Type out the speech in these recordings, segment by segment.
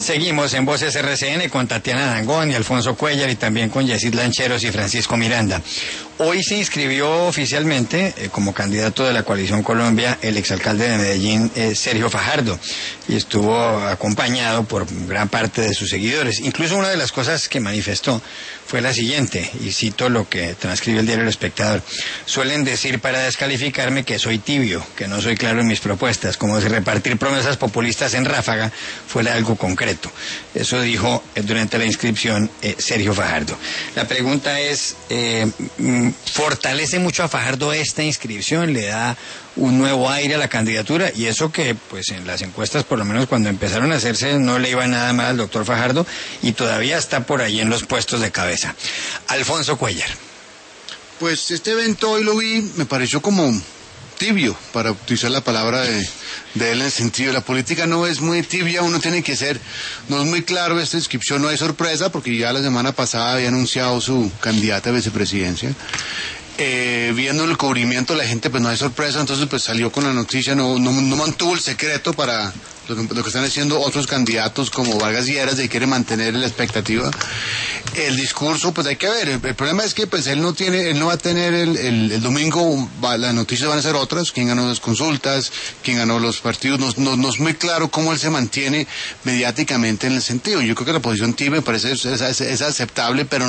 Seguimos en Voces RCN con Tatiana Dangond y Alfonso Cuéllar y también con Yesid Lancheros y Francisco Miranda. Hoy se inscribió oficialmente como candidato de la Coalición Colombia el exalcalde de Medellín, Sergio Fajardo, y estuvo acompañado por gran parte de sus seguidores. Incluso una de las cosas que manifestó fue la siguiente, y cito lo que transcribe el diario El Espectador: suelen decir para descalificarme que soy tibio, que no soy claro en mis propuestas, como si repartir promesas populistas en ráfaga fuera algo concreto. Eso dijo durante la inscripción Sergio Fajardo. La pregunta es, ¿fortalece mucho a Fajardo esta inscripción? ¿Le da un nuevo aire a la candidatura? Y eso que, pues en las encuestas, por lo menos cuando empezaron a hacerse, no le iba nada mal al doctor Fajardo, y todavía está por ahí en los puestos de cabeza. Alfonso Cuéllar. Pues este evento hoy lo vi, me pareció como tibio, para utilizar la palabra de él, en el sentido de la política no es muy tibia, uno tiene que ser, no es muy claro esta inscripción, no hay sorpresa, porque ya la semana pasada había anunciado su candidata a vicepresidencia. Viendo el cubrimiento de la gente, pues no hay sorpresa, entonces pues salió con la noticia, no mantuvo el secreto para lo que están haciendo otros candidatos como Vargas Lleras, de que quiere mantener la expectativa. El discurso, pues hay que ver, el problema es que pues él no va a tener el domingo, las noticias van a ser otras, quién ganó las consultas, quién ganó los partidos, no es muy claro cómo él se mantiene mediáticamente en el sentido. Yo creo que la posición tibia me parece es aceptable, pero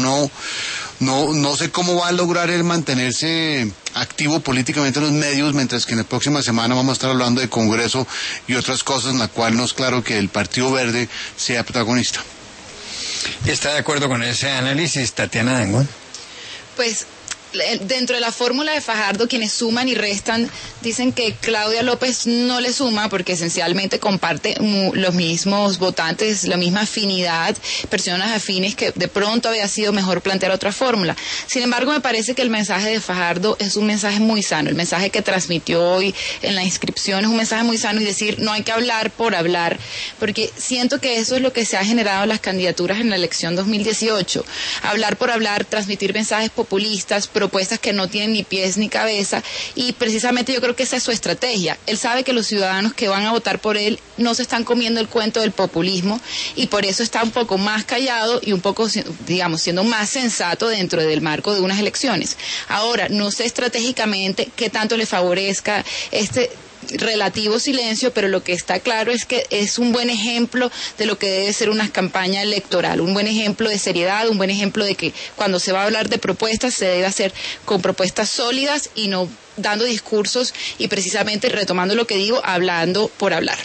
no sé cómo va a lograr él mantenerse activo políticamente en los medios, mientras que en la próxima semana vamos a estar hablando de Congreso y otras cosas en la cual no es claro que el Partido Verde sea protagonista. ¿Está de acuerdo con ese análisis, Tatiana Dangond? Pues dentro de la fórmula de Fajardo, quienes suman y restan dicen que Claudia López no le suma porque esencialmente comparte los mismos votantes, la misma afinidad, personas afines, que de pronto había sido mejor plantear otra fórmula. Sin embargo, me parece que el mensaje de Fajardo es un mensaje muy sano. El mensaje que transmitió hoy en la inscripción es un mensaje muy sano, y decir, no hay que hablar por hablar, porque siento que eso es lo que se ha generado en las candidaturas en la elección 2018. Hablar por hablar, transmitir mensajes populistas, propuestas que no tienen ni pies ni cabeza, y precisamente yo creo que esa es su estrategia. Él sabe que los ciudadanos que van a votar por él no se están comiendo el cuento del populismo, y por eso está un poco más callado y un poco, digamos, siendo más sensato dentro del marco de unas elecciones. Ahora, no sé estratégicamente qué tanto le favorezca este relativo silencio, pero lo que está claro es que es un buen ejemplo de lo que debe ser una campaña electoral, un buen ejemplo de seriedad, un buen ejemplo de que cuando se va a hablar de propuestas se debe hacer con propuestas sólidas y no dando discursos y precisamente, retomando lo que digo, hablando por hablar.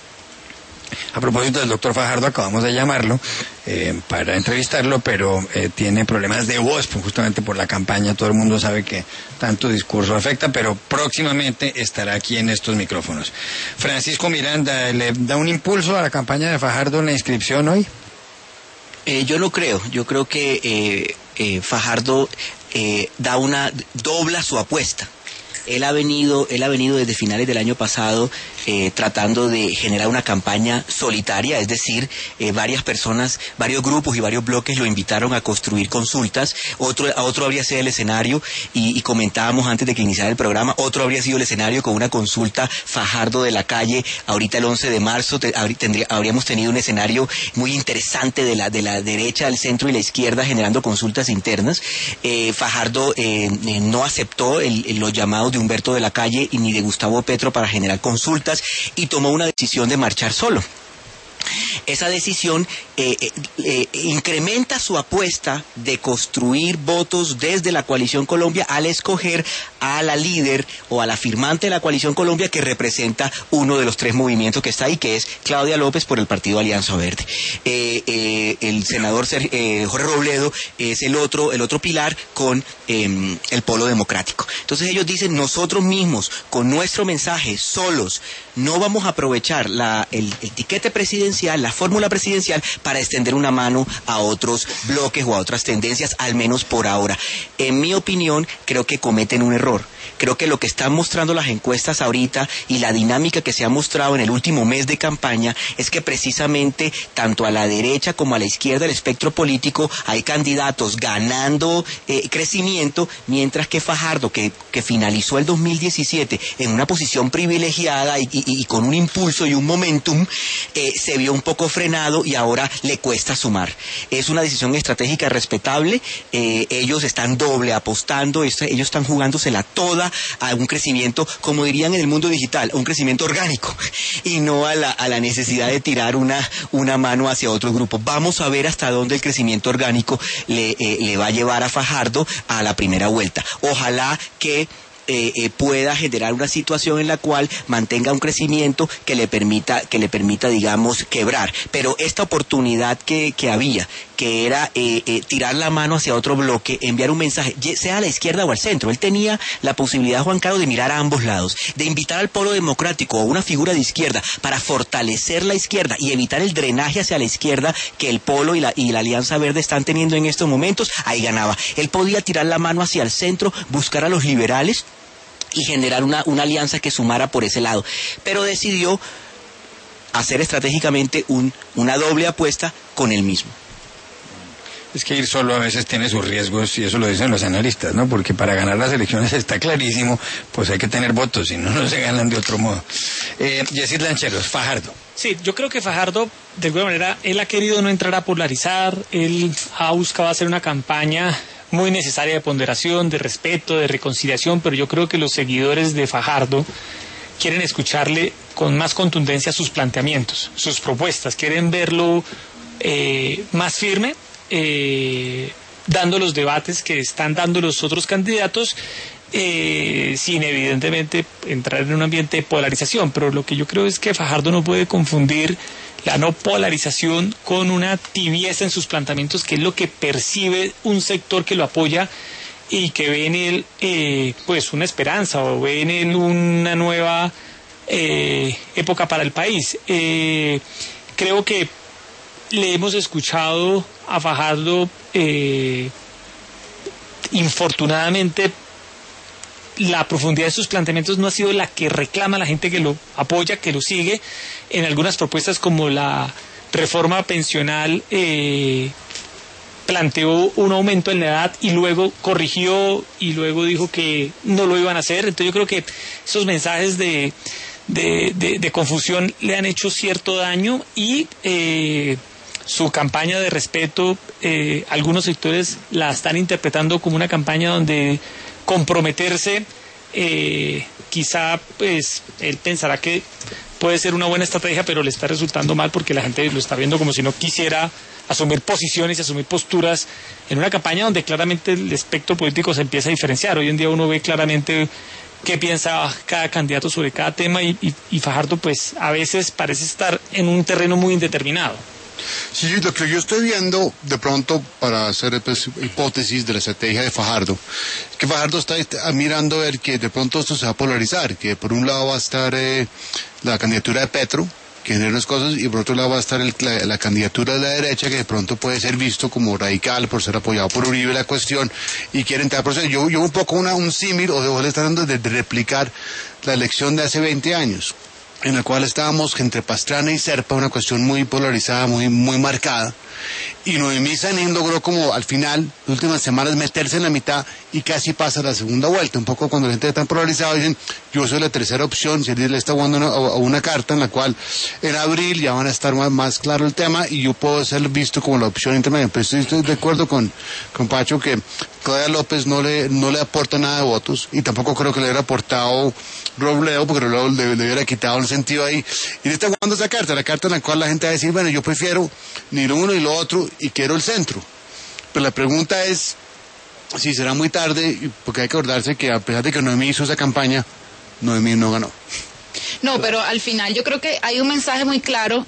A propósito del doctor Fajardo, acabamos de llamarlo para entrevistarlo, pero tiene problemas de voz, justamente por la campaña. Todo el mundo sabe que tanto discurso afecta, pero próximamente estará aquí en estos micrófonos. Francisco Miranda, ¿le da un impulso a la campaña de Fajardo en la inscripción hoy? Yo no creo. Yo creo que Fajardo dobla su apuesta. Él ha venido desde finales del año pasado tratando de generar una campaña solitaria, es decir, varias personas, varios grupos y varios bloques lo invitaron a construir consultas. Otro habría sido el escenario, y comentábamos antes de que iniciara el programa, otro habría sido el escenario con una consulta Fajardo de la calle. Ahorita el 11 de marzo habríamos tenido un escenario muy interesante de la derecha, del centro y la izquierda generando consultas internas. Fajardo no aceptó los llamados de Humberto de la Calle y ni de Gustavo Petro para generar consultas, y tomó una decisión de marchar solo. Esa decisión incrementa su apuesta de construir votos desde la Coalición Colombia al escoger a la líder o a la firmante de la Coalición Colombia, que representa uno de los tres movimientos que está ahí, que es Claudia López por el partido Alianza Verde. El senador Jorge Robledo es el otro pilar con el Polo Democrático. Entonces ellos dicen, nosotros mismos con nuestro mensaje solos no vamos a aprovechar el tiquete presidencial, la fórmula presidencial, para extender una mano a otros bloques o a otras tendencias, al menos por ahora. En mi opinión, creo que cometen un error. Creo que lo que están mostrando las encuestas ahorita y la dinámica que se ha mostrado en el último mes de campaña es que precisamente tanto a la derecha como a la izquierda del espectro político hay candidatos ganando crecimiento, mientras que Fajardo, que finalizó el 2017 en una posición privilegiada y con un impulso y un momentum, se vio un poco poco frenado y ahora le cuesta sumar. Es una decisión estratégica respetable. Ellos están doble apostando, ellos están jugándosela toda a un crecimiento, como dirían en el mundo digital, un crecimiento orgánico y no a la necesidad de tirar una mano hacia otro grupo. Vamos a ver hasta dónde el crecimiento orgánico le va a llevar a Fajardo a la primera vuelta. Ojalá que pueda generar una situación en la cual mantenga un crecimiento que le permita, digamos, quebrar. Pero esta oportunidad que había, que era tirar la mano hacia otro bloque, enviar un mensaje, sea a la izquierda o al centro. Él tenía la posibilidad, Juan Carlos, de mirar a ambos lados, de invitar al polo democrático o una figura de izquierda para fortalecer la izquierda y evitar el drenaje hacia la izquierda que el polo y la Alianza Verde están teniendo en estos momentos. Ahí ganaba. Él podía tirar la mano hacia el centro, buscar a los liberales y generar una alianza que sumara por ese lado. Pero decidió hacer estratégicamente una doble apuesta con él mismo. Es que ir solo a veces tiene sus riesgos y eso lo dicen los analistas, ¿no? Porque para ganar las elecciones está clarísimo, pues hay que tener votos, si no, no se ganan de otro modo. Yesid Lancheros, Fajardo. Sí, yo creo que Fajardo, de alguna manera, él ha querido no entrar a polarizar, él ha buscado hacer una campaña muy necesaria de ponderación, de respeto, de reconciliación, pero yo creo que los seguidores de Fajardo quieren escucharle con más contundencia sus planteamientos, sus propuestas, quieren verlo más firme, dando los debates que están dando los otros candidatos, sin evidentemente entrar en un ambiente de polarización. Pero lo que yo creo es que Fajardo no puede confundir la no polarización con una tibieza en sus planteamientos, que es lo que percibe un sector que lo apoya y que ve en él pues una esperanza, o ve en él una nueva época para el país. Creo que le hemos escuchado a Fajardo, infortunadamente la profundidad de sus planteamientos no ha sido la que reclama la gente que lo apoya, que lo sigue. En algunas propuestas como la reforma pensional planteó un aumento en la edad y luego corrigió y luego dijo que no lo iban a hacer. Entonces yo creo que esos mensajes de confusión le han hecho cierto daño y su campaña de respeto, algunos sectores la están interpretando como una campaña donde comprometerse, quizá pues él pensará que puede ser una buena estrategia, pero le está resultando mal porque la gente lo está viendo como si no quisiera asumir posiciones y asumir posturas en una campaña donde claramente el espectro político se empieza a diferenciar. Hoy en día uno ve claramente qué piensa cada candidato sobre cada tema y Fajardo pues a veces parece estar en un terreno muy indeterminado. Sí, lo que yo estoy viendo, de pronto, para hacer pues, hipótesis de la estrategia de Fajardo, es que Fajardo está mirando a ver que de pronto esto se va a polarizar, que por un lado va a estar la candidatura de Petro, que genera unas cosas, y por otro lado va a estar la candidatura de la derecha, que de pronto puede ser visto como radical por ser apoyado por Uribe la cuestión, y quiere entrar por eso. Yo un poco un símil, o le están dando de replicar la elección de hace 20 años. En la cual estábamos entre Pastrana y Serpa, una cuestión muy polarizada, muy marcada, y Noemí Sanín logró como al final, las últimas semanas, meterse en la mitad y casi pasa la segunda vuelta. Un poco cuando la gente está tan polarizada, dicen, yo soy la tercera opción, si él le está jugando una carta en la cual en abril ya van a estar más claro el tema y yo puedo ser visto como la opción intermedia. Pero estoy de acuerdo con Pacho que Claudia López no le aporta nada de votos, y tampoco creo que le hubiera aportado Robledo, porque Robledo le hubiera quitado el sentido ahí. Y le está jugando esa carta, la carta en la cual la gente va a decir, bueno, yo prefiero ni lo uno ni lo otro y quiero el centro. Pero la pregunta es si será muy tarde, porque hay que acordarse que a pesar de que Noemí hizo esa campaña, Noemí no ganó. No, pero al final yo creo que hay un mensaje muy claro,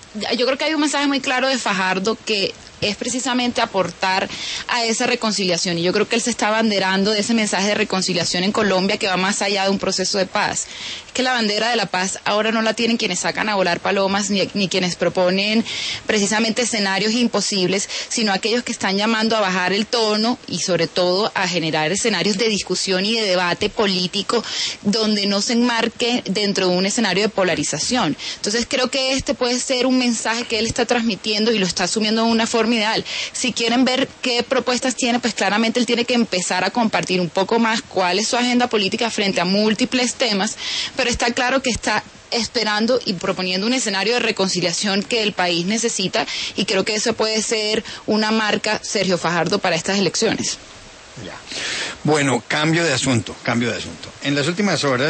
de Fajardo, que es precisamente aportar a esa reconciliación, y yo creo que él se está abanderando de ese mensaje de reconciliación en Colombia que va más allá de un proceso de paz. Es que la bandera de la paz ahora no la tienen quienes sacan a volar palomas ni quienes proponen precisamente escenarios imposibles, sino aquellos que están llamando a bajar el tono y sobre todo a generar escenarios de discusión y de debate político donde no se enmarque dentro de un escenario de polarización. Entonces creo que este puede ser un mensaje que él está transmitiendo y lo está asumiendo de una forma ideal. Si quieren ver qué propuestas tiene, pues claramente él tiene que empezar a compartir un poco más cuál es su agenda política frente a múltiples temas, pero está claro que está esperando y proponiendo un escenario de reconciliación que el país necesita, y creo que eso puede ser una marca, Sergio Fajardo, para estas elecciones. Ya. Bueno, cambio de asunto. En las últimas horas